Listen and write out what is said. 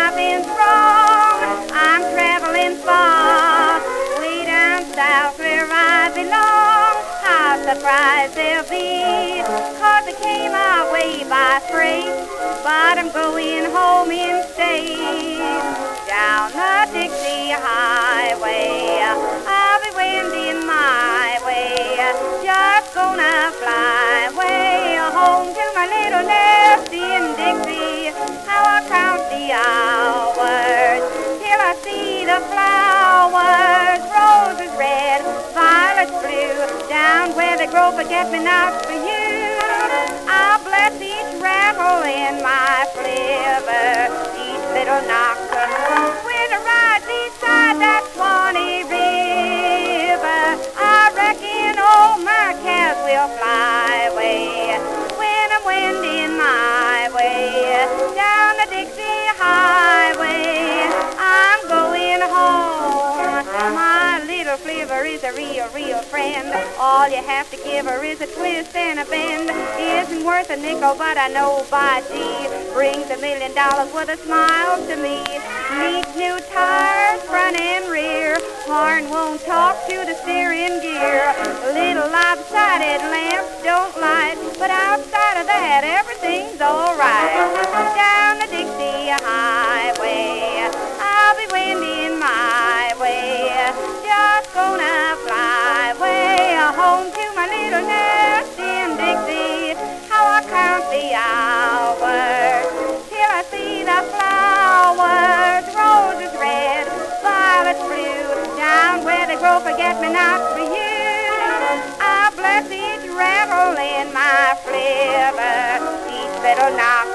nothing's wrong. I'm traveling far, way down south where I belong. How surprised they'll be, 'cause I came my way by freight, but I'm going home in state. Down the Dixie Highway, I'll be wending my way, just gonna fly way home to my little nest in Dixie. How I count the hours till I see the flowers, roses red, violets blue, down where they grow forget-me-nots for you. I'll bless each rattle in my flivver, each little knock when I ride beside that Swanee River. I reckon all my calves will fly away when I'm wending my way down the Dixie Highway. I'm going home. My little flivver is a real friend. All you have to give her is a twist and a bend. Isn't worth a nickel, but I know by G brings $1 million with a smile to me. Neat new tires, front and rear. Horn won't talk to the steering gear. Little lopsided lamps don't light, but outside of that, everything's all right. Down the Dixie Highway, I'll be wending my way, just gonna fly way home to my little nest in Dixie. How I count the hours till I see the flowers, roses red, violets blue, down where they grow forget-me-nots for you. I bless each rattle in my flivver, each little knock